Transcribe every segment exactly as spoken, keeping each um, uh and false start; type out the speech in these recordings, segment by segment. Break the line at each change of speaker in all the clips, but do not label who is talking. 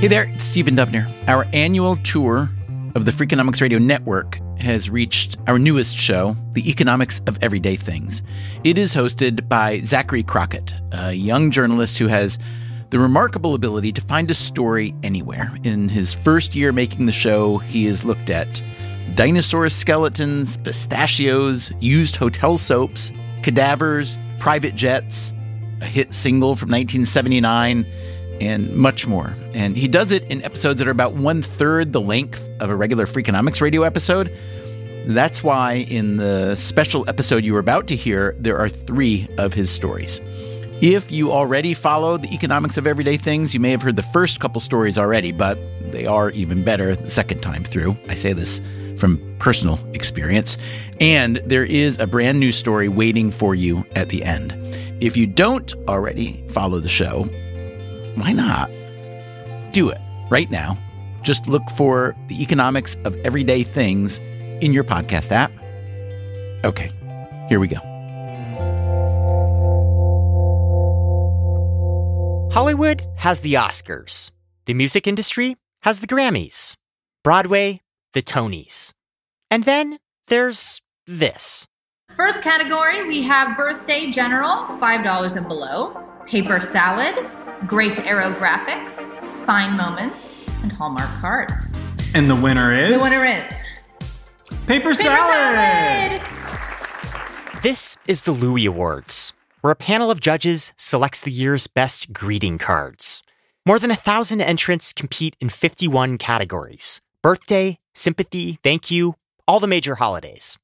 Hey there, it's Stephen Dubner. Our annual tour of the Freakonomics Radio Network has reached our newest show, The Economics of Everyday Things. It is hosted by Zachary Crockett, a young journalist who has the remarkable ability to find a story anywhere. In his first year making the show, he has looked at dinosaur skeletons, pistachios, used hotel soaps, cadavers, private jets, a hit single from nineteen seventy-nine, and much more. And he does it in episodes that are about one-third the length of a regular Freakonomics Radio episode. That's why in the special episode you are about to hear, there are three of his stories. If you already follow the Economics of Everyday Things, you may have heard the first couple stories already, but they are even better the second time through. I say this from personal experience. And there is a brand new story waiting for you at the end. If you don't already follow the show, why not? Do it right now. Just look for the Economics of Everyday Things in your podcast app. Okay, here we go.
Hollywood has the Oscars. The music industry has the Grammys. Broadway, the Tonys. And then there's this.
First category, we have Birthday General, five dollars and below. Paper Salad, Great Aero Graphics, Fine Moments, and Hallmark Cards.
And the winner is?
The winner is...
Paper,
Paper
Salad!
Salad!
This is the Louie Awards, where a panel of judges selects the year's best greeting cards. More than a thousand entrants compete in fifty-one categories. Birthday, sympathy, thank you, all the major holidays.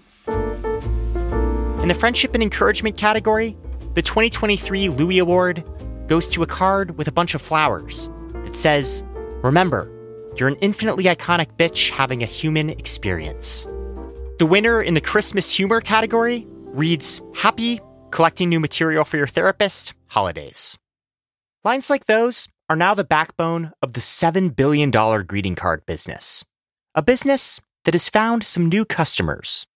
In the Friendship and Encouragement category, the twenty twenty-three Louie Award goes to a card with a bunch of flowers. It says, "Remember, you're an infinitely iconic bitch having a human experience." The winner in the Christmas Humor category reads, "Happy, collecting new material for your therapist, holidays." Lines like those are now the backbone of the seven billion dollars greeting card business. A business that has found some new customers.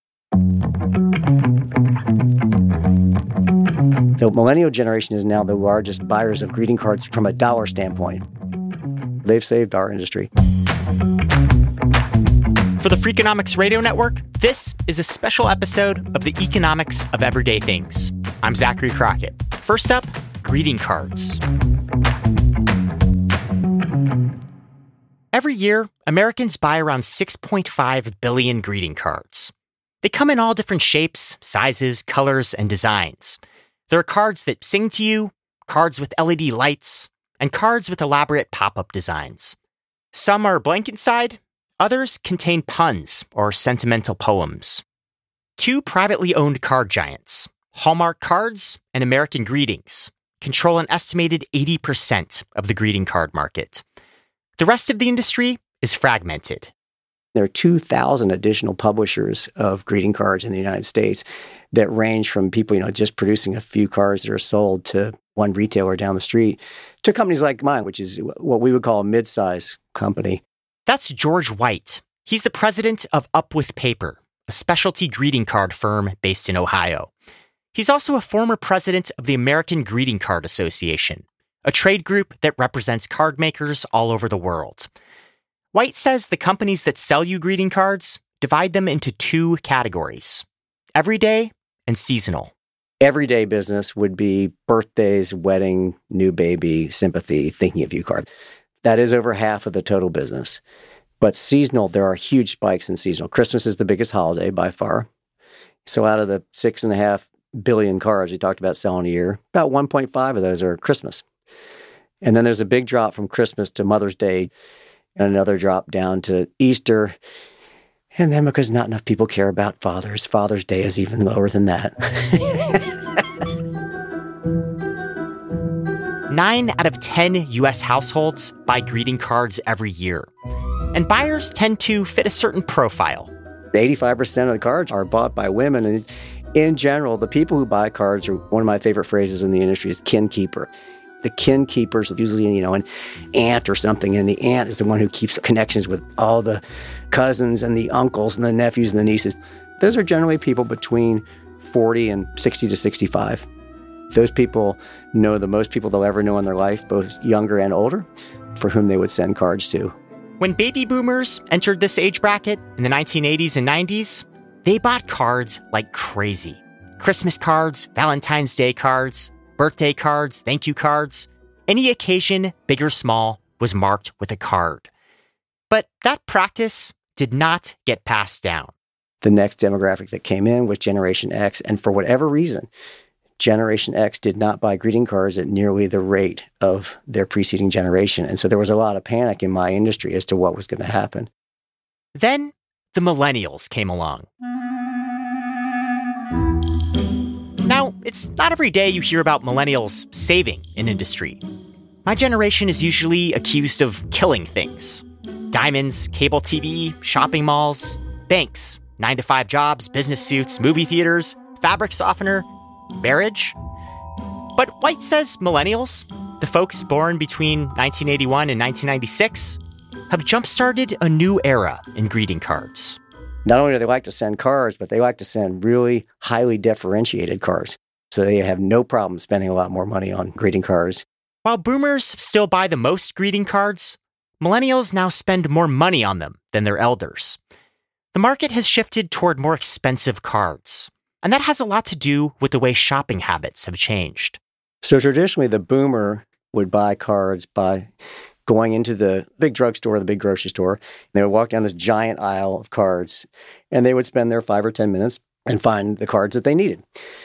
The millennial generation is now the largest buyers of greeting cards from a dollar standpoint. They've saved our industry.
For the Freakonomics Radio Network, this is a special episode of the Economics of Everyday Things. I'm Zachary Crockett. First up, greeting cards. Every year, Americans buy around six point five billion greeting cards. They come in all different shapes, sizes, colors, and designs. There are cards that sing to you, cards with L E D lights, and cards with elaborate pop-up designs. Some are blank inside, others contain puns or sentimental poems. Two privately owned card giants, Hallmark Cards and American Greetings, control an estimated eighty percent of the greeting card market. The rest of the industry is fragmented.
There are two thousand additional publishers of greeting cards in the United States that range from people, you know, just producing a few cards that are sold to one retailer down the street to companies like mine, which is what we would call a mid-size company.
That's George White. He's the president of Up With Paper, a specialty greeting card firm based in Ohio. He's also a former president of the American Greeting Card Association, a trade group that represents card makers all over the world. White says the companies that sell you greeting cards divide them into two categories: everyday and seasonal.
Everyday business would be birthdays, wedding, new baby, sympathy, thinking of you card. That is over half of the total business. But seasonal, there are huge spikes in seasonal. Christmas is the biggest holiday by far. So out of the six and a half billion cards we talked about selling a year, about one point five of those are Christmas. And then there's a big drop from Christmas to Mother's Day, and another drop down to Easter. And then because not enough people care about fathers, Father's Day is even lower than that.
Nine out of ten U S households buy greeting cards every year. And buyers tend to fit a certain profile.
eighty-five percent of the cards are bought by women. And in general, the people who buy cards are, one of my favorite phrases in the industry is kin keeper. The kin keeper's usually, you know, an aunt or something, and the aunt is the one who keeps connections with all the cousins and the uncles and the nephews and the nieces. Those are generally people between forty and sixty to sixty-five. Those people know the most people they'll ever know in their life, both younger and older, for whom they would send cards to.
When baby boomers entered this age bracket in the nineteen eighties and nineties, they bought cards like crazy. Christmas cards, Valentine's Day cards, birthday cards, thank you cards. Any occasion, big or small, was marked with a card. But that practice did not get passed down.
The next demographic that came in was Generation X, and for whatever reason, Generation X did not buy greeting cards at nearly the rate of their preceding generation. And so there was a lot of panic in my industry as to what was going to happen.
Then the millennials came along. Now, it's not every day you hear about millennials saving an industry. My generation is usually accused of killing things. Diamonds, cable T V, shopping malls, banks, nine to five jobs, business suits, movie theaters, fabric softener, marriage. But White says millennials, the folks born between nineteen eighty-one and nineteen ninety-six, have jump-started a new era in greeting cards.
Not only do they like to send cards, but they like to send really highly differentiated cards. So they have no problem spending a lot more money on greeting cards.
While boomers still buy the most greeting cards, millennials now spend more money on them than their elders. The market has shifted toward more expensive cards, and that has a lot to do with the way shopping habits have changed.
So traditionally, the boomer would buy cards by going into the big drugstore, the big grocery store, and they would walk down this giant aisle of cards, and they would spend their five or ten minutes and find the cards that they needed.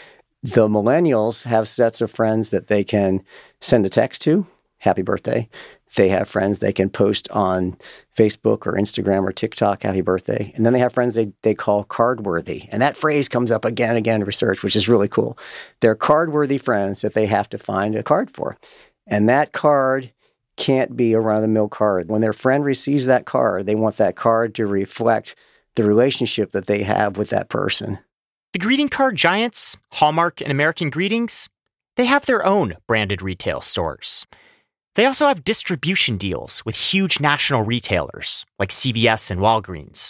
The millennials have sets of friends that they can send a text to, happy birthday. They have friends they can post on Facebook or Instagram or TikTok, happy birthday. And then they have friends they, they call card-worthy. And that phrase comes up again and again in research, which is really cool. They're card-worthy friends that they have to find a card for. And that card can't be a run-of-the-mill card. When their friend receives that card, they want that card to reflect the relationship that they have with that person.
The greeting card giants, Hallmark and American Greetings, they have their own branded retail stores. They also have distribution deals with huge national retailers like C V S and Walgreens.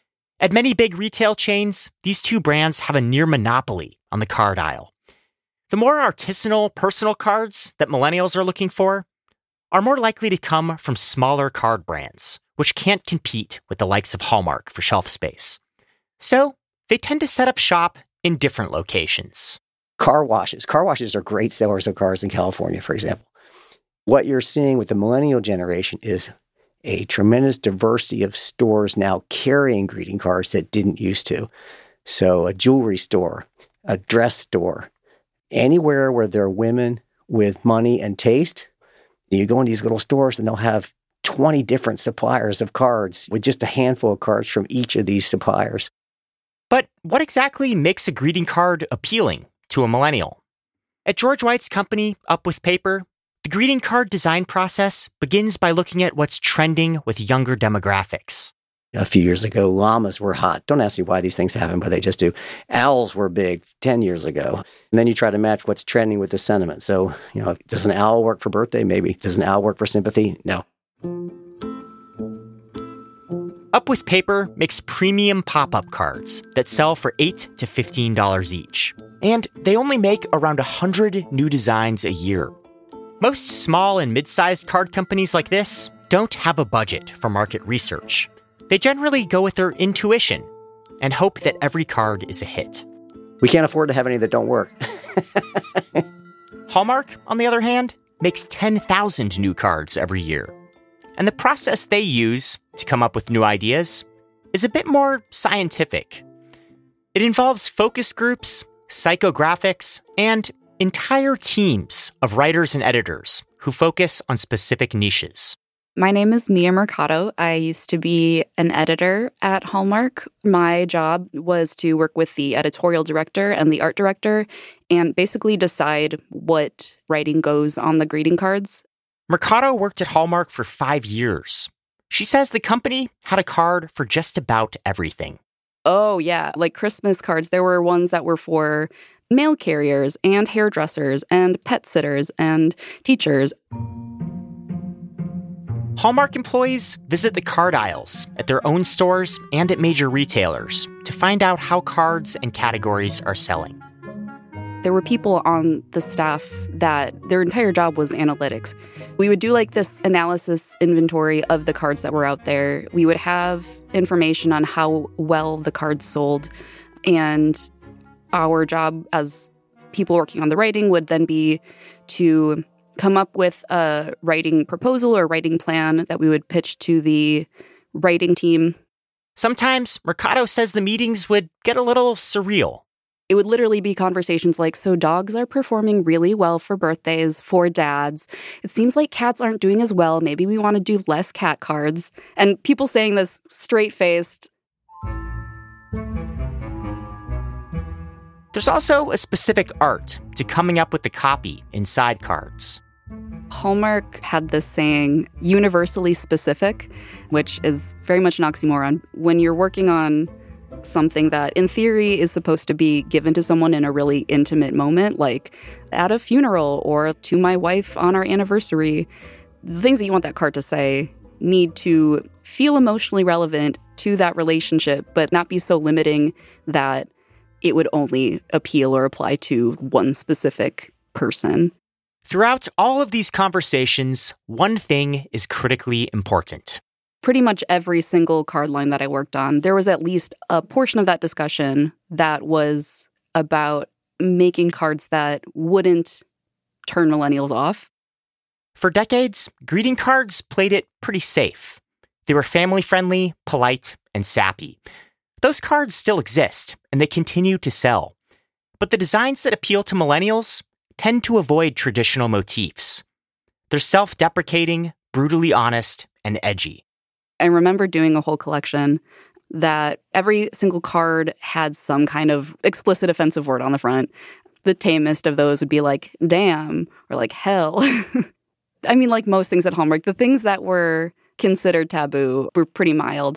At many big retail chains, these two brands have a near monopoly on the card aisle. The more artisanal, personal cards that millennials are looking for are more likely to come from smaller card brands, which can't compete with the likes of Hallmark for shelf space. So they tend to set up shop in different locations.
Car washes. Car washes are great sellers of cars in California, for example. What you're seeing with the millennial generation is a tremendous diversity of stores now carrying greeting cards that didn't used to. So a jewelry store, a dress store, anywhere where there are women with money and taste, you go in these little stores and they'll have twenty different suppliers of cards with just a handful of cards from each of these suppliers.
But what exactly makes a greeting card appealing to a millennial? At George White's company, Up With Paper, the greeting card design process begins by looking at what's trending with younger demographics.
A few years ago, llamas were hot. Don't ask me why these things happen, but they just do. Owls were big ten years ago. And then you try to match what's trending with the sentiment. So, you know, does an owl work for birthday? Maybe. Does an owl work for sympathy? No.
Up With Paper makes premium pop-up cards that sell for eight to fifteen dollars each. And they only make around one hundred new designs a year. Most small and mid-sized card companies like this don't have a budget for market research. They generally go with their intuition and hope that every card is a hit.
We can't afford to have any that don't work.
Hallmark, on the other hand, makes ten thousand new cards every year. And the process they use to come up with new ideas is a bit more scientific. It involves focus groups, psychographics, and entire teams of writers and editors who focus on specific niches.
My name is Mia Mercado. I used to be an editor at Hallmark. My job was to work with the editorial director and the art director and basically decide what writing goes on the greeting cards.
Mercado worked at Hallmark for five years. She says the company had a card for just about everything.
Oh, yeah. Like Christmas cards, there were ones that were for mail carriers and hairdressers and pet sitters and teachers.
Hallmark employees visit the card aisles at their own stores and at major retailers to find out how cards and categories are selling.
There were people on the staff that their entire job was analytics. We would do like this analysis inventory of the cards that were out there. We would have information on how well the cards sold. And our job as people working on the writing would then be to come up with a writing proposal or writing plan that we would pitch to the writing team.
Sometimes Mercado says the meetings would get a little surreal.
It would literally be conversations like, so dogs are performing really well for birthdays for dads. It seems like cats aren't doing as well. Maybe we want to do less cat cards. And people saying this straight-faced.
There's also a specific art to coming up with the copy inside cards.
Hallmark had this saying, universally specific, which is very much an oxymoron. When you're working on something that in theory is supposed to be given to someone in a really intimate moment, like at a funeral or to my wife on our anniversary, the things that you want that card to say need to feel emotionally relevant to that relationship, but not be so limiting that it would only appeal or apply to one specific person.
Throughout all of these conversations, one thing is critically important.
Pretty much every single card line that I worked on, there was at least a portion of that discussion that was about making cards that wouldn't turn millennials off.
For decades, greeting cards played it pretty safe. They were family-friendly, polite, and sappy. Those cards still exist, and they continue to sell. But the designs that appeal to millennials tend to avoid traditional motifs. They're self-deprecating, brutally honest, and edgy.
I remember doing a whole collection that every single card had some kind of explicit offensive word on the front. The tamest of those would be like, damn, or like, hell. I mean, like most things at Hallmark, the things that were considered taboo were pretty mild.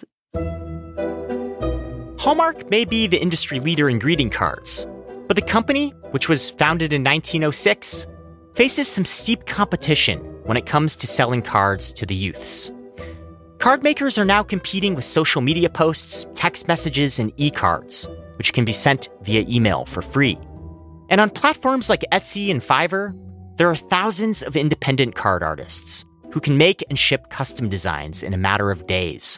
Hallmark may be the industry leader in greeting cards, but the company, which was founded in nineteen oh six, faces some steep competition when it comes to selling cards to the youths. Card makers are now competing with social media posts, text messages, and e-cards, which can be sent via email for free. And on platforms like Etsy and Fiverr, there are thousands of independent card artists who can make and ship custom designs in a matter of days.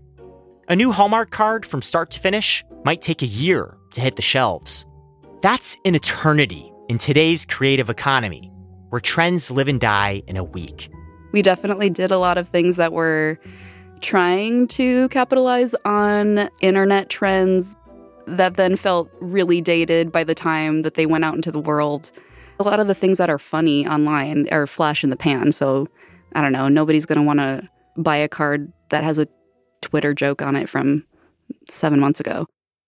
A new Hallmark card from start to finish might take a year to hit the shelves. That's an eternity in today's creative economy, where trends live and die in a week.
We definitely did a lot of things that were trying to capitalize on internet trends that then felt really dated by the time that they went out into the world. A lot of the things that are funny online are flash in the pan. So, I don't know, nobody's going to want to buy a card that has a Twitter joke on it from seven months ago.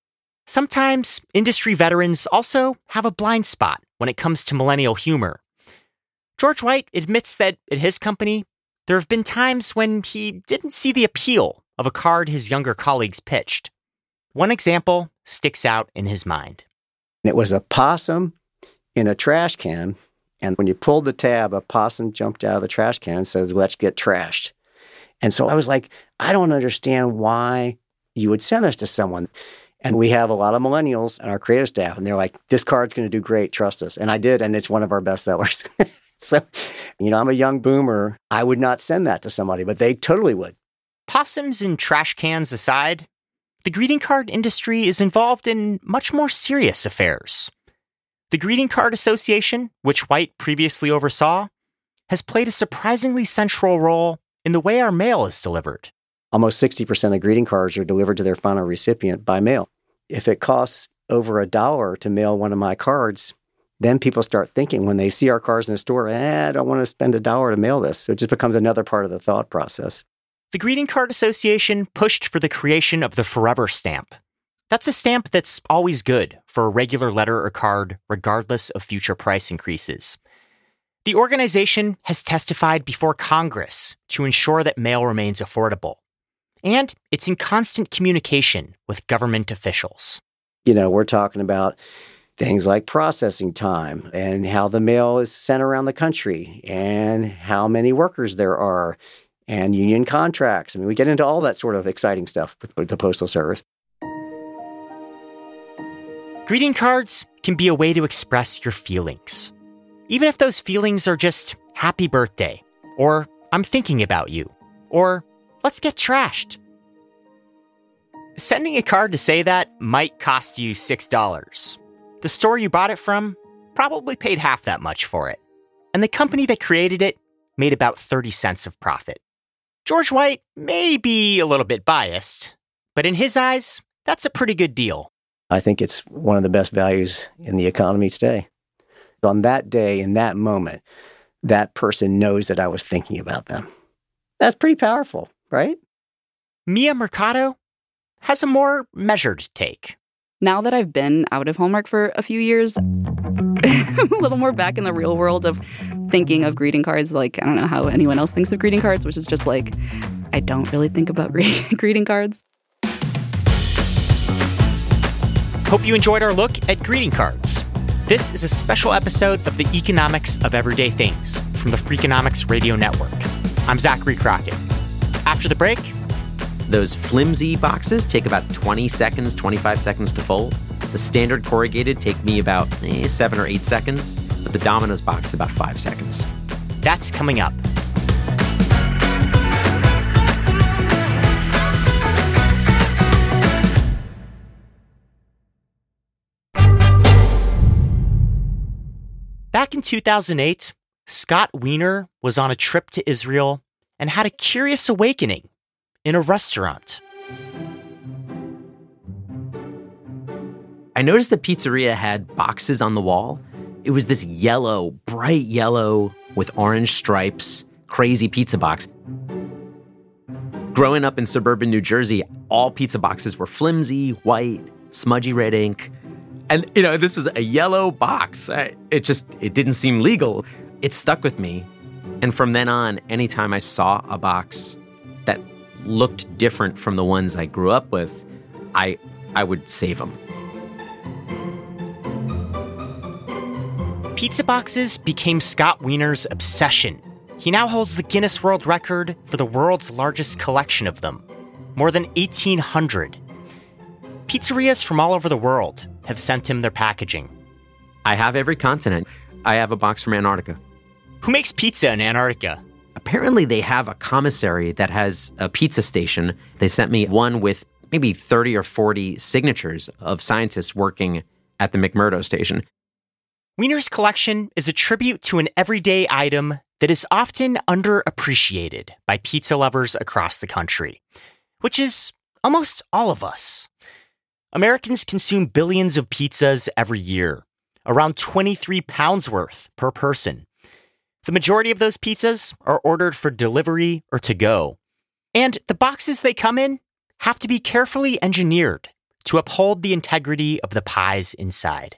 Sometimes industry veterans also have a blind spot when it comes to millennial humor. George White admits that at his company, there have been times when he didn't see the appeal of a card his younger colleagues pitched. One example sticks out in his mind.
It was a possum in a trash can, and when you pulled the tab, a possum jumped out of the trash can and says, "Let's get trashed." And so I was like, I don't understand why you would send this to someone. And we have a lot of millennials on our creative staff, and they're like, this card's going to do great, trust us. And I did, and it's one of our best sellers. So, you know, I'm a young boomer. I would not send that to somebody, but they totally would.
Possums and trash cans aside, the greeting card industry is involved in much more serious affairs. The Greeting Card Association, which White previously oversaw, has played a surprisingly central role in the way our mail is delivered.
Almost sixty percent of greeting cards are delivered to their final recipient by mail. If it costs over a dollar to mail one of my cards, then people start thinking when they see our cards in the store, eh, I don't want to spend a dollar to mail this. So it just becomes another part of the thought process.
The Greeting Card Association pushed for the creation of the Forever Stamp. That's a stamp that's always good for a regular letter or card, regardless of future price increases. The organization has testified before Congress to ensure that mail remains affordable. And it's in constant communication with government officials.
You know, we're talking about things like processing time and how the mail is sent around the country and how many workers there are and union contracts. I mean, we get into all that sort of exciting stuff with, with the Postal Service.
Greeting cards can be a way to express your feelings, even if those feelings are just happy birthday, or I'm thinking about you, or let's get trashed. Sending a card to say that might cost you six dollars. The store you bought it from probably paid half that much for it, and the company that created it made about thirty cents of profit. George White may be a little bit biased, but in his eyes, that's a pretty good deal.
I think it's one of the best values in the economy today. On that day, in that moment, that person knows that I was thinking about them. That's pretty powerful, right?
Mia Mercado has a more measured take.
Now that I've been out of Hallmark for a few years, I'm a little more back in the real world of thinking of greeting cards like, I don't know how anyone else thinks of greeting cards, which is just like, I don't really think about greeting cards.
Hope you enjoyed our look at greeting cards. This is a special episode of the Economics of Everyday Things from the Freakonomics Radio Network. I'm Zachary Crockett. After the break,
those flimsy boxes take about twenty seconds, twenty-five seconds to fold. The standard corrugated take me about eh, seven or eight seconds, but the Domino's box is about five seconds.
That's coming up. Back in two thousand eight, Scott Wiener was on a trip to Israel and had a curious awakening in a restaurant.
I noticed the pizzeria had boxes on the wall. It was this yellow, bright yellow with orange stripes, crazy pizza box. Growing up in suburban New Jersey, all pizza boxes were flimsy, white, smudgy red ink. And, you know, this was a yellow box. I, it just, it didn't seem legal. It stuck with me. And from then on, anytime I saw a box that looked different from the ones I grew up with, I I would save them.
Pizza boxes became Scott Wiener's obsession. He now holds the Guinness World Record for the world's largest collection of them, more than eighteen hundred. Pizzerias from all over the world have sent him their packaging.
I have every continent. I have a box from Antarctica.
Who makes pizza in Antarctica?
Apparently, they have a commissary that has a pizza station. They sent me one with maybe thirty or forty signatures of scientists working at the McMurdo station.
Wiener's collection is a tribute to an everyday item that is often underappreciated by pizza lovers across the country, which is almost all of us. Americans consume billions of pizzas every year, around twenty-three pounds worth per person. The majority of those pizzas are ordered for delivery or to go. And the boxes they come in have to be carefully engineered to uphold the integrity of the pies inside.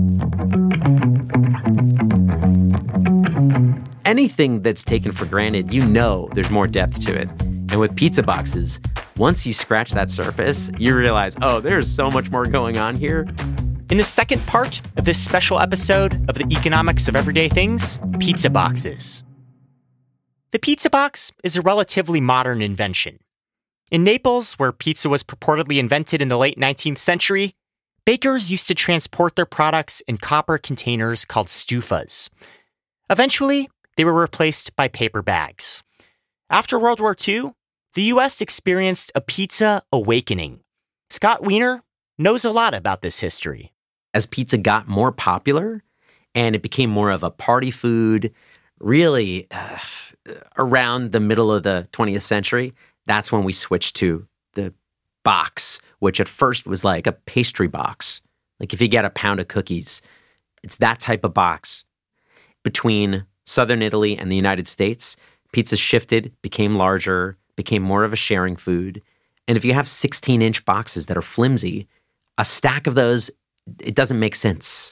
Anything that's taken for granted, you know there's more depth to it. And with pizza boxes, once you scratch that surface, you realize, oh, there's so much more going on here.
In the second part of this special episode of the Economics of Everyday Things, pizza boxes. The pizza box is a relatively modern invention. In Naples, where pizza was purportedly invented in the late nineteenth century, bakers used to transport their products in copper containers called stufas. Eventually, they were replaced by paper bags. After World War Two, the U S experienced a pizza awakening. Scott Wiener knows a lot about this history.
As pizza got more popular and it became more of a party food, really uh, around the middle of the twentieth century, that's when we switched to the box, which at first was like a pastry box. Like if you get a pound of cookies, it's that type of box. Between southern Italy and the United States, pizza shifted, became larger, became more of a sharing food. And if you have sixteen-inch boxes that are flimsy, a stack of those, it doesn't make sense.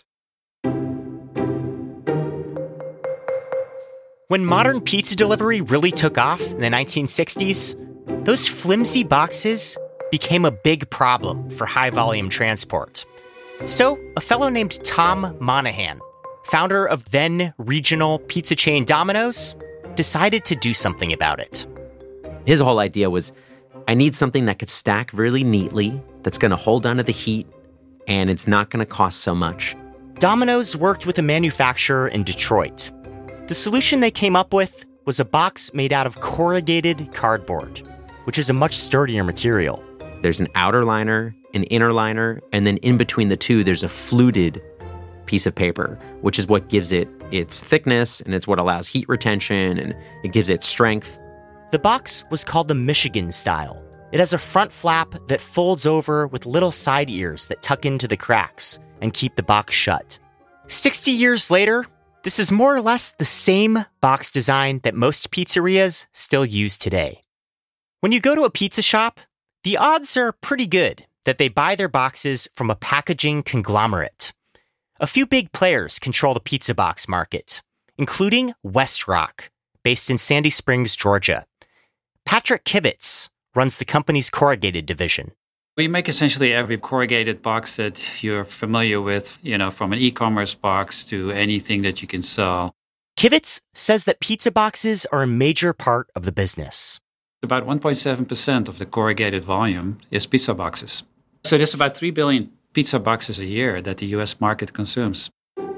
When modern pizza delivery really took off in the nineteen sixties, those flimsy boxes became a big problem for high-volume transport. So, a fellow named Tom Monahan, founder of then regional pizza chain Domino's, decided to do something about it.
His whole idea was, I need something that could stack really neatly, that's going to hold onto the heat, and it's not going to cost so much.
Domino's worked with a manufacturer in Detroit. The solution they came up with was a box made out of corrugated cardboard, which is a much sturdier material.
There's an outer liner, an inner liner, and then in between the two, there's a fluted piece of paper, which is what gives it its thickness, and it's what allows heat retention, and it gives it strength.
The box was called the Michigan style. It has a front flap that folds over with little side ears that tuck into the cracks and keep the box shut. sixty years later, this is more or less the same box design that most pizzerias still use today. When you go to a pizza shop, the odds are pretty good that they buy their boxes from a packaging conglomerate. A few big players control the pizza box market, including Westrock, based in Sandy Springs, Georgia. Patrick Kivitz runs the company's corrugated division.
We make essentially every corrugated box that you're familiar with, you know, from an e-commerce box to anything that you can sell.
Kivitz says that pizza boxes are a major part of the business.
About one point seven percent of the corrugated volume is pizza boxes. So there's about three billion pizza boxes a year that the U S market consumes.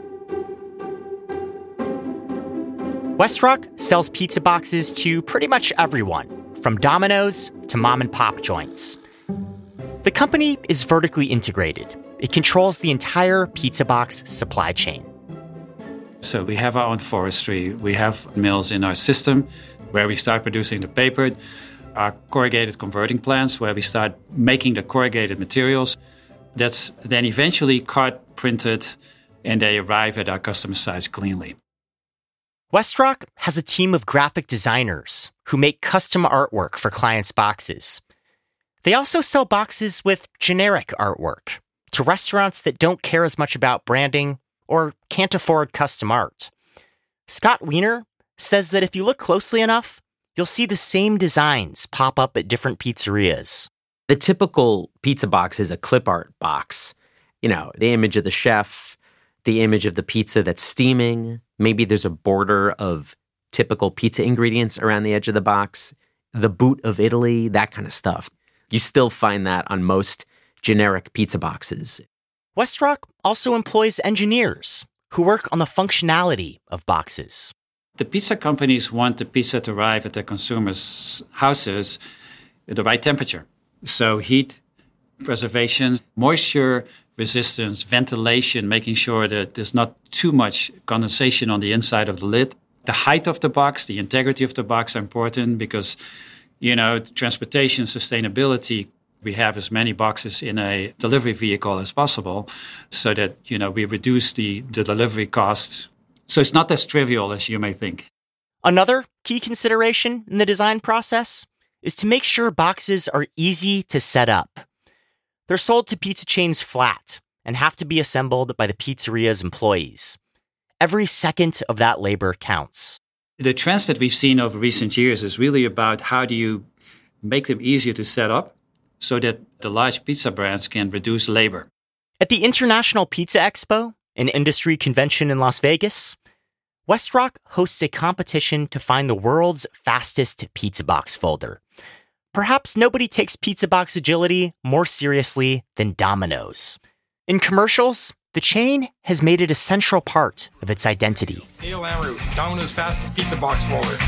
Westrock sells pizza boxes to pretty much everyone, from Domino's to mom and pop joints. The company is vertically integrated. It controls the entire pizza box supply chain.
So we have our own forestry. We have mills in our system where we start producing the paper, our corrugated converting plants where we start making the corrugated materials. That's then eventually cut, printed, and they arrive at our customer sites cleanly.
Westrock has a team of graphic designers who make custom artwork for clients' boxes. They also sell boxes with generic artwork to restaurants that don't care as much about branding or can't afford custom art. Scott Wiener says that if you look closely enough, you'll see the same designs pop up at different pizzerias.
The typical pizza box is a clip art box. You know, the image of the chef, the image of the pizza that's steaming. Maybe there's a border of typical pizza ingredients around the edge of the box. The boot of Italy, that kind of stuff. You still find that on most generic pizza boxes.
Westrock also employs engineers who work on the functionality of boxes.
The pizza companies want the pizza to arrive at their consumers' houses at the right temperature. So heat, preservation, moisture resistance, ventilation, making sure that there's not too much condensation on the inside of the lid. The height of the box, the integrity of the box are important because, you know, transportation, sustainability, we have as many boxes in a delivery vehicle as possible so that, you know, we reduce the, the delivery cost. So it's not as trivial as you may think.
Another key consideration in the design process is to make sure boxes are easy to set up. They're sold to pizza chains flat and have to be assembled by the pizzeria's employees. Every second of that labor counts.
The trends that we've seen over recent years is really about how do you make them easier to set up so that the large pizza brands can reduce labor.
At the International Pizza Expo, an industry convention in Las Vegas, Westrock hosts a competition to find the world's fastest pizza box folder. Perhaps nobody takes pizza box agility more seriously than Domino's. In commercials, the chain has made it a central part of its identity.
Neil Amroot, Domino's fastest pizza box folder.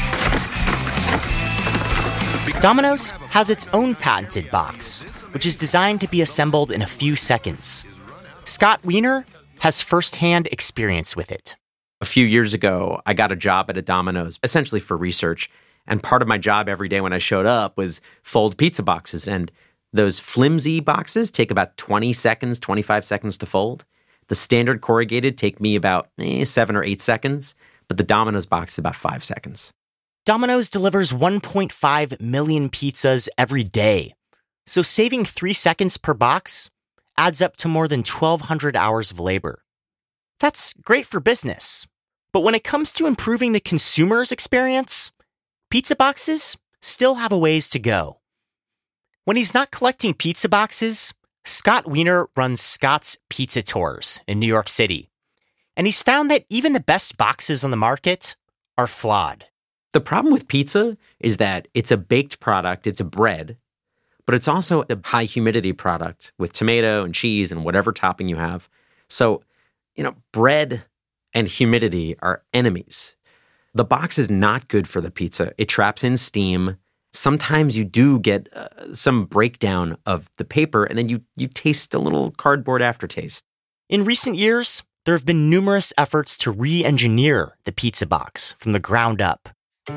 Domino's has its own patented box, which is designed to be assembled in a few seconds. Scott Wiener has firsthand experience with it.
A few years ago, I got a job at a Domino's, essentially for research. And part of my job every day when I showed up was fold pizza boxes. And those flimsy boxes take about twenty seconds, twenty-five seconds to fold. The standard corrugated take me about eh, seven or eight seconds. But the Domino's box is about five seconds.
Domino's delivers one point five million pizzas every day. So saving three seconds per box adds up to more than twelve hundred hours of labor. That's great for business. But when it comes to improving the consumer's experience, pizza boxes still have a ways to go. When he's not collecting pizza boxes, Scott Wiener runs Scott's Pizza Tours in New York City. And he's found that even the best boxes on the market are flawed.
The problem with pizza is that it's a baked product, it's a bread, but it's also a high humidity product with tomato and cheese and whatever topping you have. So, you know, bread and humidity are enemies. The box is not good for the pizza. It traps in steam. Sometimes you do get uh, some breakdown of the paper, and then you you taste a little cardboard aftertaste.
In recent years, there have been numerous efforts to re-engineer the pizza box from the ground up.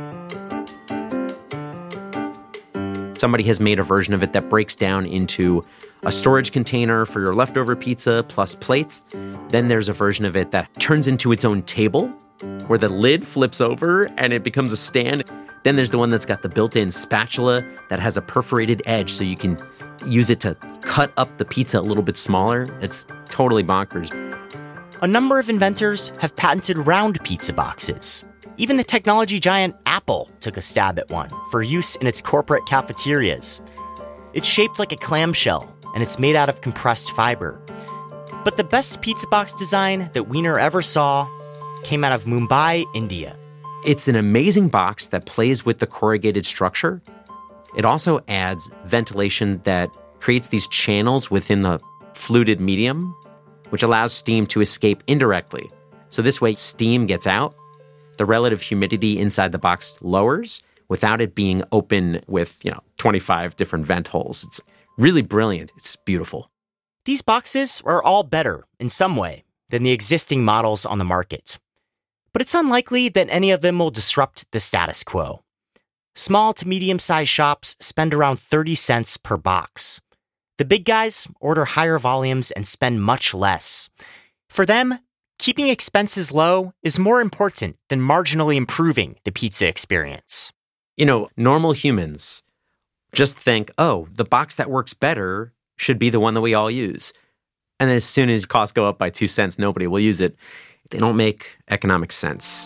Somebody has made a version of it that breaks down into a storage container for your leftover pizza plus plates. Then there's a version of it that turns into its own table where the lid flips over and it becomes a stand. Then there's the one that's got the built-in spatula that has a perforated edge so you can use it to cut up the pizza a little bit smaller. It's totally bonkers.
A number of inventors have patented round pizza boxes. Even the technology giant Apple took a stab at one for use in its corporate cafeterias. It's shaped like a clamshell, and it's made out of compressed fiber. But the best pizza box design that Wiener ever saw came out of Mumbai, India.
It's an amazing box that plays with the corrugated structure. It also adds ventilation that creates these channels within the fluted medium, which allows steam to escape indirectly. So this way, steam gets out, the relative humidity inside the box lowers without it being open with, you know, twenty-five different vent holes. It's really brilliant. It's beautiful.
These boxes are all better in some way than the existing models on the market. But it's unlikely that any of them will disrupt the status quo. Small to medium-sized shops spend around thirty cents per box. The big guys order higher volumes and spend much less. For them, keeping expenses low is more important than marginally improving the pizza experience.
You know, normal humans just think, oh, the box that works better should be the one that we all use. And then as soon as costs go up by two cents, nobody will use it. They don't make economic sense.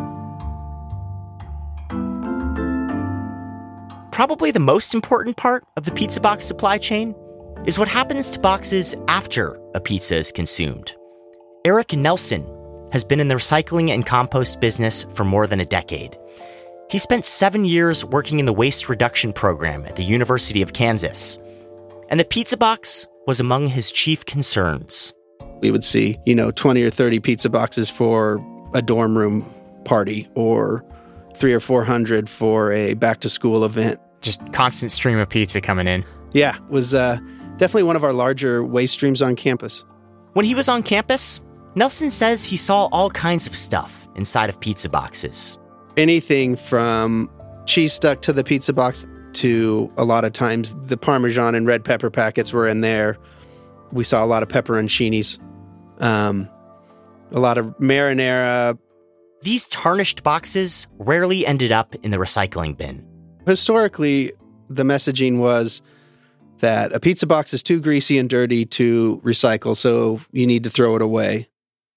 Probably the most important part of the pizza box supply chain is what happens to boxes after a pizza is consumed. Eric Nelson has been in the recycling and compost business for more than a decade. He spent seven years working in the waste reduction program at the University of Kansas. And the pizza box was among his chief concerns.
We would see, you know, twenty or thirty pizza boxes for a dorm room party or three or four hundred for a back-to-school event.
Just constant stream of pizza coming in.
Yeah, it was uh, definitely one of our larger waste streams on campus.
When he was on campus, Nelson says he saw all kinds of stuff inside of pizza boxes.
Anything from cheese stuck to the pizza box to a lot of times the Parmesan and red pepper packets were in there. We saw a lot of pepperoncinis, um, a lot of marinara.
These tarnished boxes rarely ended up in the recycling bin.
Historically, the messaging was that a pizza box is too greasy and dirty to recycle, so you need to throw it away.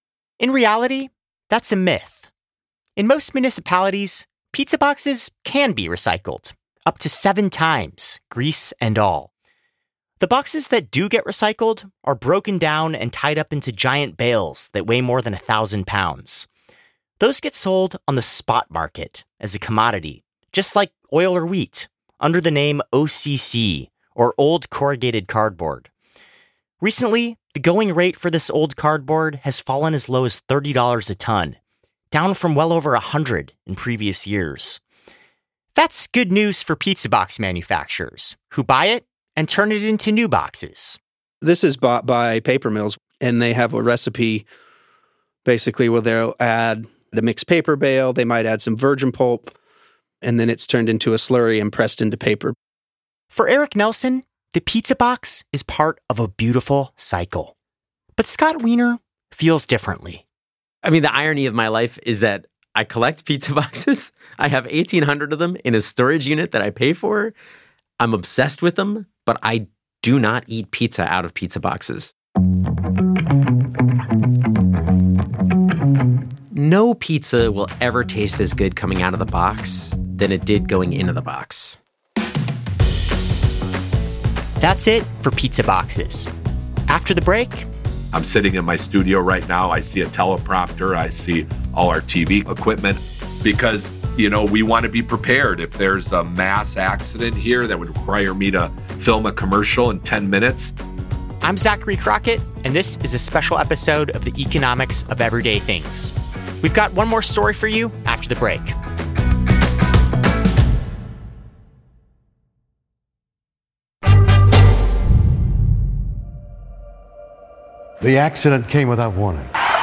In reality, that's a myth. In most municipalities, pizza boxes can be recycled, up to seven times, grease and all. The boxes that do get recycled are broken down and tied up into giant bales that weigh more than a thousand pounds. Those get sold on the spot market as a commodity, just like oil or wheat, under the name O C C, or Old Corrugated Cardboard. Recently, the going rate for this old cardboard has fallen as low as thirty dollars a ton, down from well over one hundred dollars in previous years. That's good news for pizza box manufacturers, who buy it and turn it into new boxes.
This is bought by paper mills, and they have a recipe basically where they'll add a mixed paper bale, they might add some virgin pulp, and then it's turned into a slurry and pressed into paper.
For Eric Nelson, the pizza box is part of a beautiful cycle. But Scott Wiener feels differently.
I mean, the irony of my life is that I collect pizza boxes. I have eighteen hundred of them in a storage unit that I pay for. I'm obsessed with them, but I do not eat pizza out of pizza boxes. No pizza will ever taste as good coming out of the box than it did going into the box.
That's it for pizza boxes. After the break,
I'm sitting in my studio right now. I see a teleprompter. I see all our T V equipment because, you know, we want to be prepared. If there's a mass accident here that would require me to film a commercial in ten minutes.
I'm Zachary Crockett, and this is a special episode of the Economics of Everyday Things. We've got one more story for you after the break.
The accident came without warning.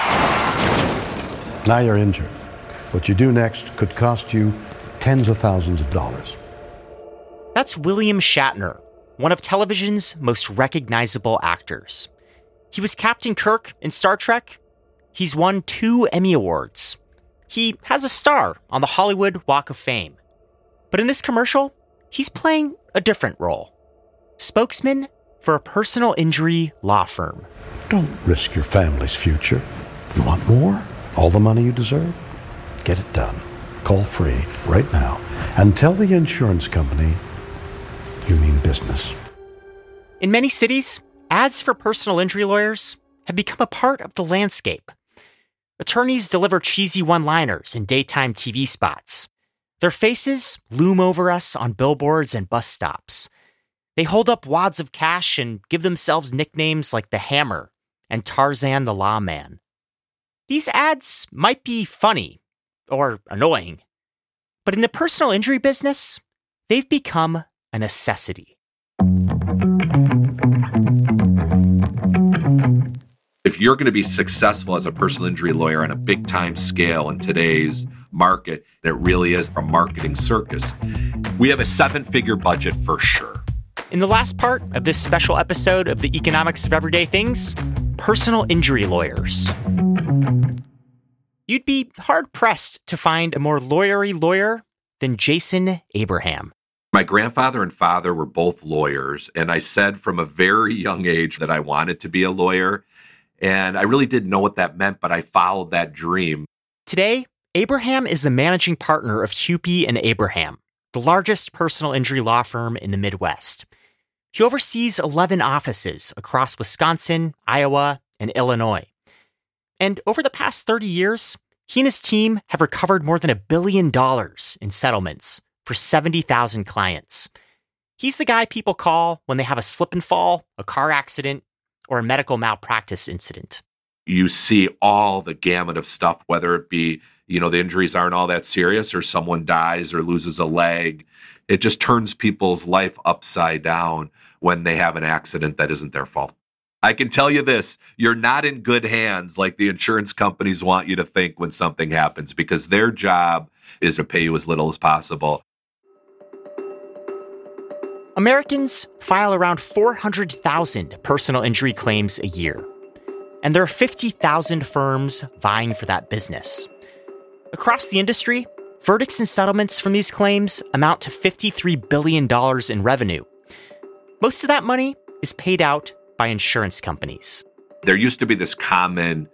Now you're injured. What you do next could cost you tens of thousands of dollars.
That's William Shatner, one of television's most recognizable actors. He was Captain Kirk in Star Trek. He's won two Emmy Awards. He has a star on the Hollywood Walk of Fame. But in this commercial, he's playing a different role. Spokesman for a personal injury law firm.
Don't risk your family's future. You want more? All the money you deserve? Get it done. Call free right now and tell the insurance company you mean business.
In many cities, ads for personal injury lawyers have become a part of the landscape. Attorneys deliver cheesy one-liners in daytime T V spots. Their faces loom over us on billboards and bus stops. They hold up wads of cash and give themselves nicknames like the Hammer and Tarzan the Lawman. These ads might be funny or annoying, but in the personal injury business, they've become a necessity.
If you're going to be successful as a personal injury lawyer on a big time scale in today's market, and it really is a marketing circus, we have a seven figure budget for sure.
In the last part of this special episode of the Economics of Everyday Things, personal injury lawyers. You'd be hard-pressed to find a more lawyery lawyer than Jason Abraham.
My grandfather and father were both lawyers, and I said from a very young age that I wanted to be a lawyer, and I really didn't know what that meant, but I followed that dream.
Today, Abraham is the managing partner of Hupy and Abraham, the largest personal injury law firm in the Midwest. He oversees eleven offices across Wisconsin, Iowa, and Illinois. And over the past thirty years, he and his team have recovered more than a billion dollars in settlements for seventy thousand clients. He's the guy people call when they have a slip and fall, a car accident, or a medical malpractice incident.
You see all the gamut of stuff, whether it be, you know, the injuries aren't all that serious or someone dies or loses a leg. It just turns people's life upside down when they have an accident that isn't their fault. I can tell you this, you're not in good hands like the insurance companies want you to think when something happens, because their job is to pay you as little as possible.
Americans file around four hundred thousand personal injury claims a year, and there are fifty thousand firms vying for that business. Across the industry, verdicts and settlements from these claims amount to fifty-three billion dollars in revenue. Most of that money is paid out by insurance companies.
There used to be this common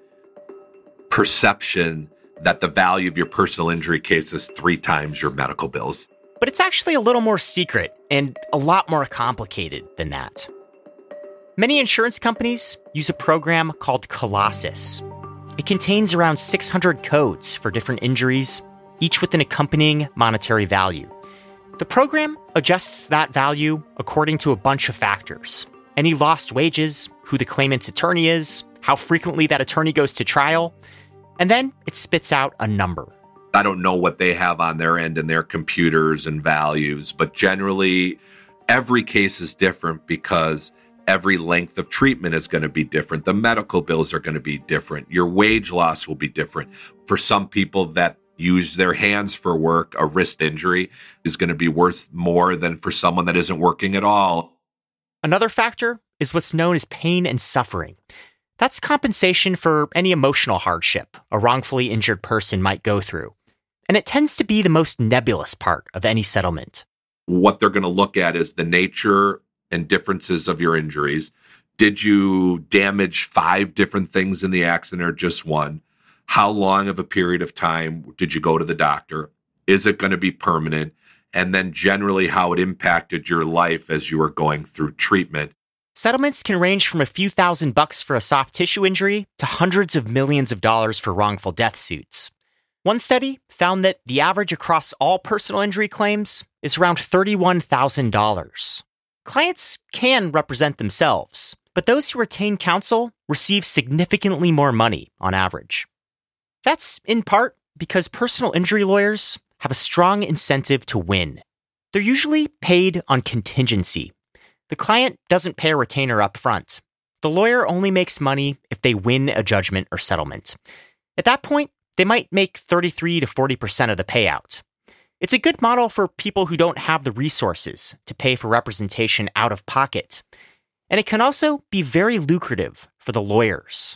perception that the value of your personal injury case is three times your medical bills.
But it's actually a little more secret and a lot more complicated than that. Many insurance companies use a program called Colossus. It contains around six hundred codes for different injuries, each with an accompanying monetary value. The program adjusts that value according to a bunch of factors. Any lost wages, who the claimant's attorney is, how frequently that attorney goes to trial, and then it spits out a number.
I don't know what they have on their end in their computers and values, but generally every case is different because every length of treatment is going to be different. The medical bills are going to be different. Your wage loss will be different. For some people that use their hands for work, a wrist injury is going to be worth more than for someone that isn't working at all.
Another factor is what's known as pain and suffering. That's compensation for any emotional hardship a wrongfully injured person might go through. And it tends to be the most nebulous part of any settlement.
What they're going to look at is the nature and differences of your injuries. Did you damage five different things in the accident or just one? How long of a period of time did you go to the doctor? Is it going to be permanent? And then generally how it impacted your life as you were going through treatment.
Settlements can range from a few thousand bucks for a soft tissue injury to hundreds of millions of dollars for wrongful death suits. One study found that the average across all personal injury claims is around thirty-one thousand dollars. Clients can represent themselves, but those who retain counsel receive significantly more money on average. That's in part because personal injury lawyers have a strong incentive to win. They're usually paid on contingency. The client doesn't pay a retainer up front. The lawyer only makes money if they win a judgment or settlement. At that point, they might make thirty-three to forty percent of the payout. It's a good model for people who don't have the resources to pay for representation out of pocket. And it can also be very lucrative for the lawyers.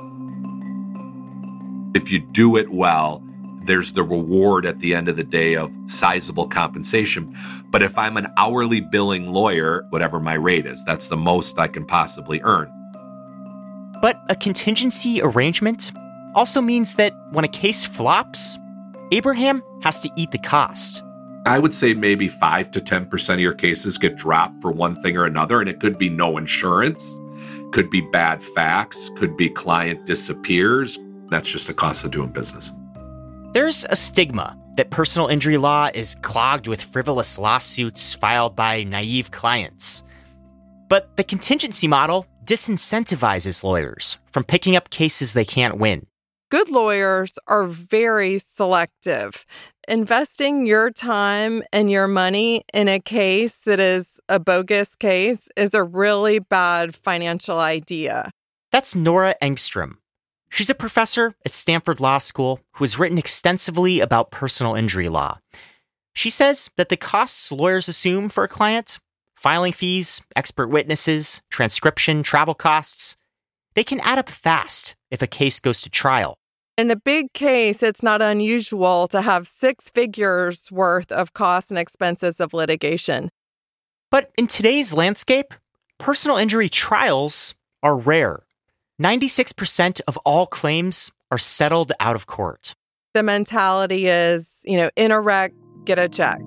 If you do it well, there's the reward at the end of the day of sizable compensation. But if I'm an hourly billing lawyer, whatever my rate is, that's the most I can possibly earn.
But a contingency arrangement also means that when a case flops, Abraham has to eat the cost.
I would say maybe five to ten percent of your cases get dropped for one thing or another, and it could be no insurance, could be bad facts, could be client disappears. That's just the cost of doing business.
There's a stigma that personal injury law is clogged with frivolous lawsuits filed by naive clients. But the contingency model disincentivizes lawyers from picking up cases they can't win.
Good lawyers are very selective. Investing your time and your money in a case that is a bogus case is a really bad financial idea.
That's Nora Engstrom. She's a professor at Stanford Law School who has written extensively about personal injury law. She says that the costs lawyers assume for a client, filing fees, expert witnesses, transcription, travel costs, they can add up fast if a case goes to trial.
In a big case, it's not unusual to have six figures worth of costs and expenses of litigation.
But in today's landscape, personal injury trials are rare. ninety-six percent of all claims are settled out of court.
The mentality is, you know, in a wreck, get a check.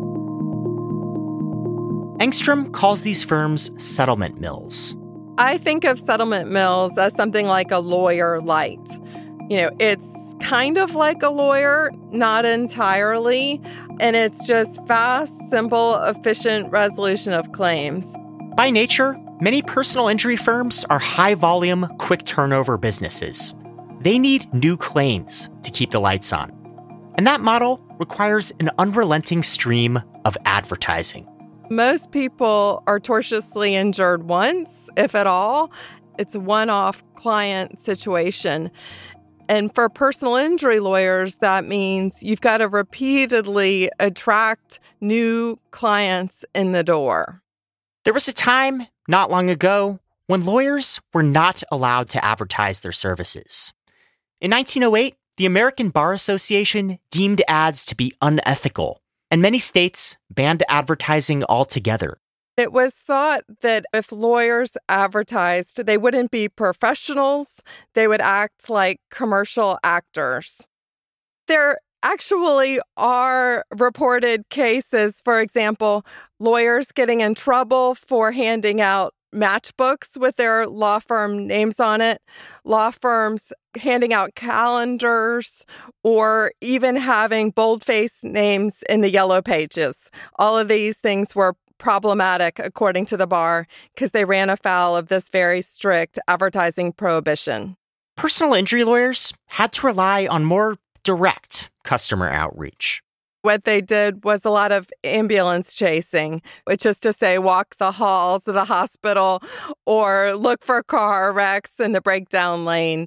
Engstrom calls these firms settlement mills.
I think of settlement mills as something like a lawyer light. You know, it's kind of like a lawyer, not entirely, and it's just fast, simple, efficient resolution of claims.
By nature, many personal injury firms are high-volume, quick-turnover businesses. They need new claims to keep the lights on. And that model requires an unrelenting stream of advertising.
Most people are tortiously injured once, if at all. It's a one-off client situation. And for personal injury lawyers, that means you've got to repeatedly attract new clients in the door.
There was a time, not long ago, when lawyers were not allowed to advertise their services. In nineteen oh eight, the American Bar Association deemed ads to be unethical, and many states banned advertising altogether.
It was thought that if lawyers advertised, they wouldn't be professionals, they would act like commercial actors. There actually are reported cases, for example, lawyers getting in trouble for handing out matchbooks with their law firm names on it, law firms handing out calendars, or even having boldface names in the yellow pages. All of these things were problematic, according to the bar, because they ran afoul of this very strict advertising prohibition.
Personal injury lawyers had to rely on more direct customer outreach.
What they did was a lot of ambulance chasing, which is to say walk the halls of the hospital or look for car wrecks in the breakdown lane.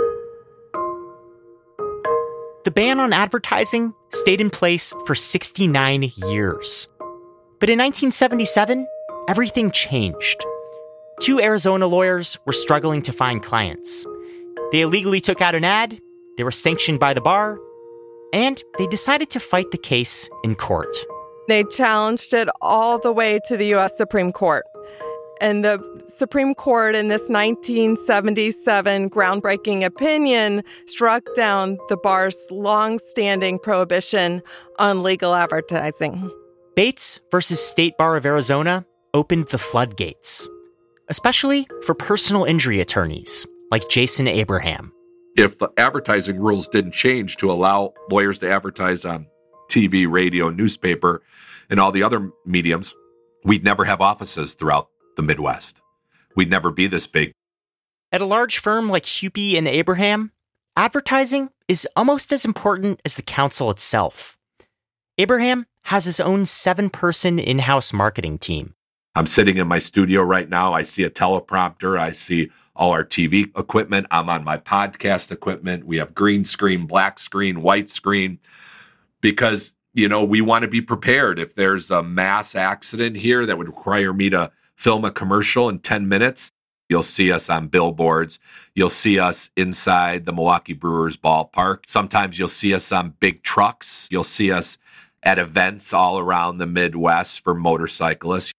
The ban on advertising stayed in place for sixty-nine years. But in nineteen seventy-seven, everything changed. Two Arizona lawyers were struggling to find clients. They illegally took out an ad, they were sanctioned by the bar, and they decided to fight the case in court.
They challenged it all the way to the U S Supreme Court. And the Supreme Court, in this nineteen seventy-seven groundbreaking opinion, struck down the bar's long-standing prohibition on legal advertising.
Bates versus State Bar of Arizona opened the floodgates, especially for personal injury attorneys like Jason Abraham.
If the advertising rules didn't change to allow lawyers to advertise on T V, radio, newspaper, and all the other mediums, We'd never have offices throughout the Midwest. We'd never be this big.
At a large firm like Hupy and Abraham, advertising is almost as important as the council itself. Abraham has his own seven-person in-house marketing team.
I'm sitting in my studio right now. I see a teleprompter. I see all our T V equipment. I'm on my podcast equipment. We have green screen, black screen, white screen, because, you know, we want to be prepared. If there's a mass accident here that would require me to film a commercial in ten minutes, you'll see us on billboards. You'll see us inside the Milwaukee Brewers ballpark. Sometimes you'll see us on big trucks. You'll see us at events all around the Midwest for motorcyclists.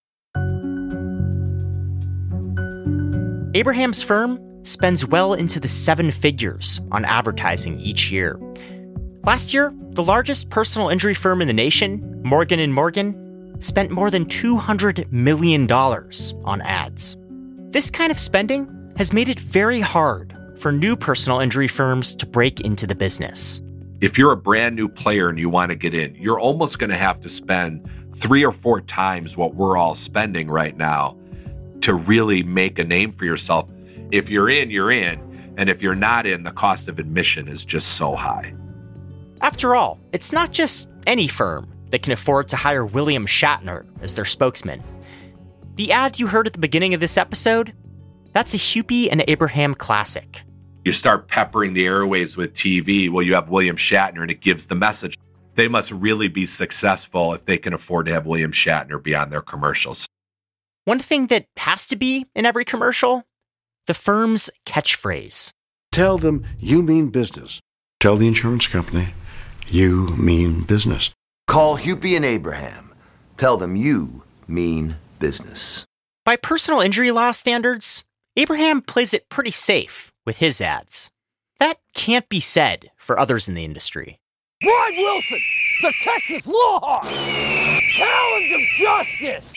Abraham's firm spends well into the seven figures on advertising each year. Last year, the largest personal injury firm in the nation, Morgan and Morgan, spent more than two hundred million dollars on ads. This kind of spending has made it very hard for new personal injury firms to break into the business.
If you're a brand new player and you want to get in, you're almost going to have to spend three or four times what we're all spending right now to really make a name for yourself. If you're in, you're in. And if you're not in, the cost of admission is just so high.
After all, it's not just any firm that can afford to hire William Shatner as their spokesman. The ad you heard at the beginning of this episode, that's a Hupy and Abraham classic.
You start peppering the airways with T V, well, you have William Shatner and it gives the message. They must really be successful if they can afford to have William Shatner be on their commercials.
One thing that has to be in every commercial, the firm's catchphrase.
Tell them you mean business. Tell the insurance company you mean business.
Call Hupy and Abraham. Tell them you mean business.
By personal injury law standards, Abraham plays it pretty safe with his ads. That can't be said for others in the industry.
Brian Wilson, the Texas Law Hawk! Talons of justice!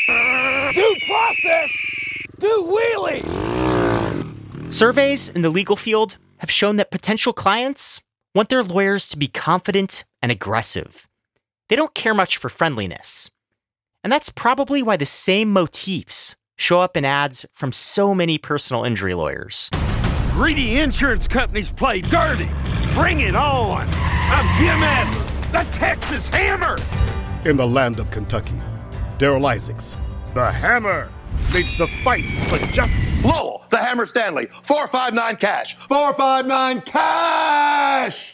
Due process! Do wheelies!
Surveys in the legal field have shown that potential clients want their lawyers to be confident and aggressive. They don't care much for friendliness. And that's probably why the same motifs show up in ads from so many personal injury lawyers.
Greedy insurance companies play dirty. Bring it on. I'm Jim Adler, the Texas Hammer.
In the land of Kentucky, Daryl Isaacs, the Hammer, leads the fight for justice.
Lowell, the Hammer Stanley, four five nine cash. four five nine cash!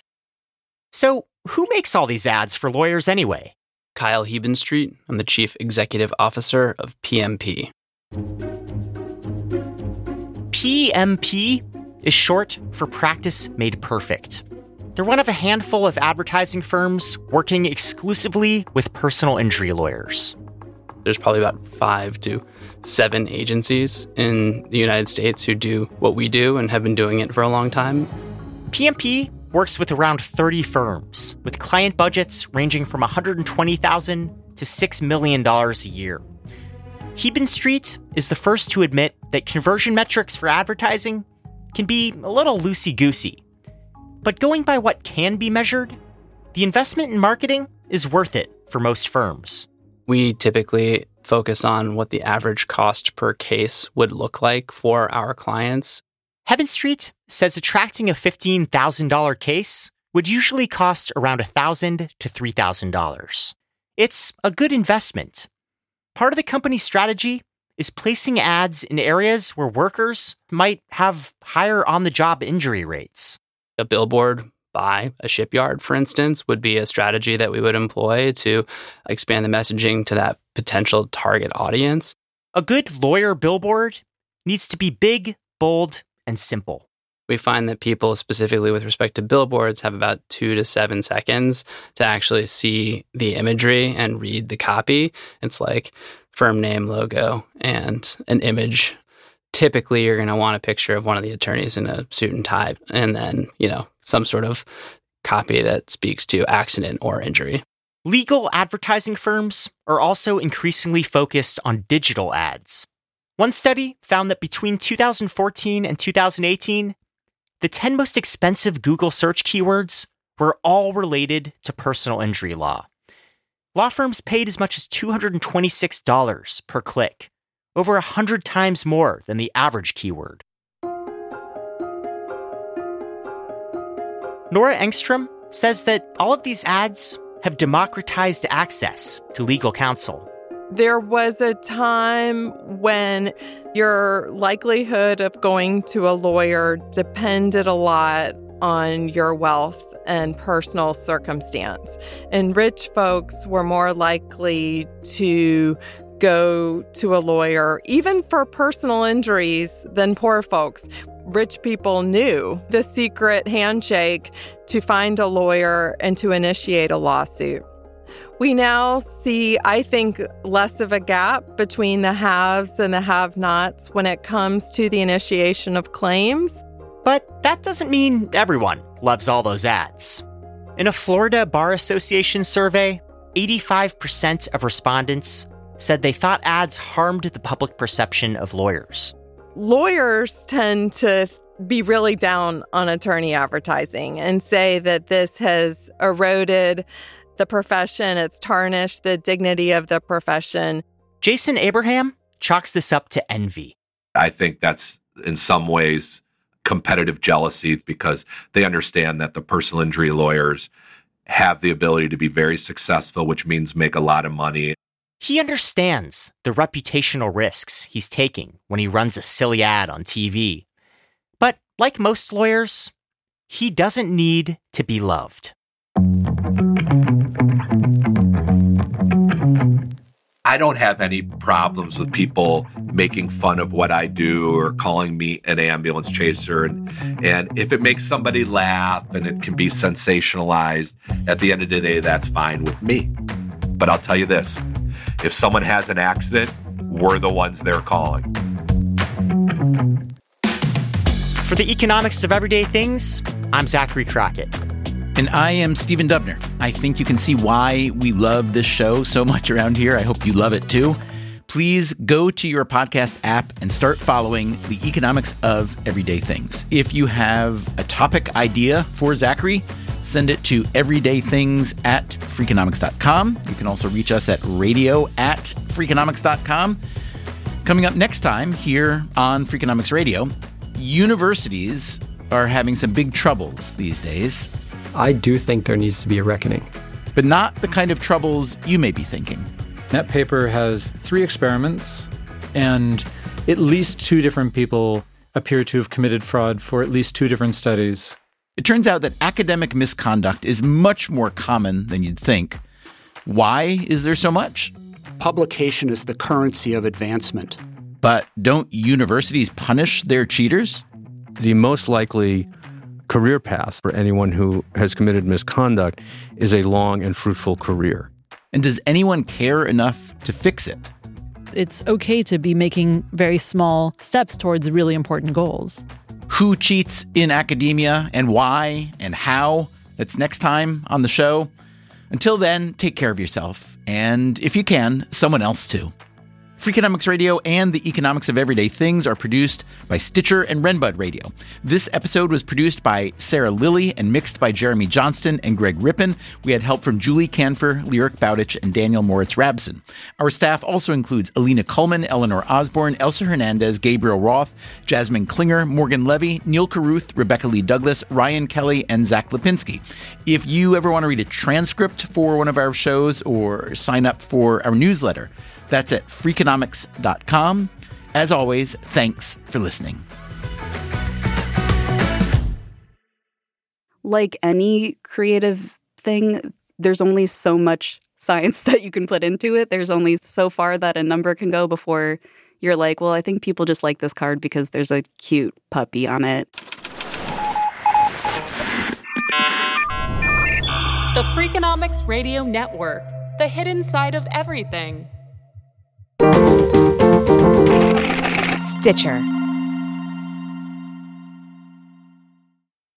So, who makes all these ads for lawyers anyway?
Kyle Hebenstreet. I'm the Chief Executive Officer of P M P.
P M P is short for Practice Made Perfect. They're one of a handful of advertising firms working exclusively with personal injury lawyers.
There's probably about five to seven agencies in the United States who do what we do and have been doing it for a long time.
P M P works with around thirty firms, with client budgets ranging from one hundred twenty thousand dollars to six million dollars a year. Hebenstreet is the first to admit that conversion metrics for advertising can be a little loosey-goosey. But going by what can be measured, the investment in marketing is worth it for most firms.
We typically focus on what the average cost per case would look like for our clients.
Hebenstreet says attracting a fifteen thousand dollars case would usually cost around one thousand dollars to three thousand dollars. It's a good investment. Part of the company's strategy is placing ads in areas where workers might have higher on-the-job injury rates.
A billboard by a shipyard, for instance, would be a strategy that we would employ to expand the messaging to that potential target audience.
A good lawyer billboard needs to be big, bold, and simple.
We find that people, specifically with respect to billboards, have about two to seven seconds to actually see the imagery and read the copy. It's like firm name, logo, and an image. Typically, you're going to want a picture of one of the attorneys in a suit and tie, and then, you know, some sort of copy that speaks to accident or injury.
Legal advertising firms are also increasingly focused on digital ads. One study found that between two thousand fourteen and two thousand eighteen, the ten most expensive Google search keywords were all related to personal injury law. law firms paid as much as two hundred twenty-six dollars per click, over one hundred times more than the average keyword. Nora Engstrom says that all of these ads have democratized access to legal counsel.
There was a time when your likelihood of going to a lawyer depended a lot on your wealth and personal circumstance. And rich folks were more likely to go to a lawyer, even for personal injuries, than poor folks. Rich people knew the secret handshake to find a lawyer and to initiate a lawsuit. We now see, I think, less of a gap between the haves and the have-nots when it comes to the initiation of claims.
But that doesn't mean everyone loves all those ads. In a Florida Bar Association survey, eighty-five percent of respondents said they thought ads harmed the public perception of lawyers.
Lawyers tend to be really down on attorney advertising and say that this has eroded the profession, it's tarnished the dignity of the profession.
Jason Abraham chalks this up to envy.
I think that's in some ways competitive jealousy because they understand that the personal injury lawyers have the ability to be very successful, which means make a lot of money.
He understands the reputational risks he's taking when he runs a silly ad on T V. But like most lawyers, he doesn't need to be loved.
I don't have any problems with people making fun of what I do or calling me an ambulance chaser. And, and if it makes somebody laugh and it can be sensationalized, at the end of the day, that's fine with me. But I'll tell you this, if someone has an accident, we're the ones they're calling.
For the economics of everyday things, I'm Zachary Crockett.
And I am Stephen Dubner. I think you can see why we love this show so much around here. I hope you love it too. Please go to your podcast app and start following the economics of everyday things. If you have a topic idea for Zachary, send it to everydaythings at freakonomics dot com. You can also reach us at radio at freakonomics dot com. Coming up next time here on Freakonomics Radio, universities are having some big troubles these days.
I do think there needs to be a reckoning.
But not the kind of troubles you may be thinking.
That paper has three experiments, and at least two different people appear to have committed fraud for at least two different studies.
It turns out that academic misconduct is much more common than you'd think. Why is there so much?
Publication is the currency of advancement.
But don't universities punish their cheaters?
The most likely career path for anyone who has committed misconduct is a long and fruitful career.
And does anyone care enough to fix it?
It's okay to be making very small steps towards really important goals.
Who cheats in academia and why and how? That's next time on the show. Until then, take care of yourself. And if you can, someone else too. Freakonomics Radio and the Economics of Everyday Things are produced by Stitcher and Renbud Radio. This episode was produced by Sarah Lilly and mixed by Jeremy Johnston and Greg Rippin. We had help from Julie Canfer, Lyric Bowditch, and Daniel Moritz-Rabson. Our staff also includes Alina Kuhlman, Eleanor Osborne, Elsa Hernandez, Gabriel Roth, Jasmine Klinger, Morgan Levy, Neil Carruth, Rebecca Lee Douglas, Ryan Kelly, and Zach Lipinski. If you ever want to read a transcript for one of our shows or sign up for our newsletter, that's at freakonomics dot com. As always, thanks for listening.
Like any creative thing, there's only so much science that you can put into it. There's only so far that a number can go before you're like, well, I think people just like this card because there's a cute puppy on it.
The Freakonomics Radio Network, the hidden side of everything.
Stitcher.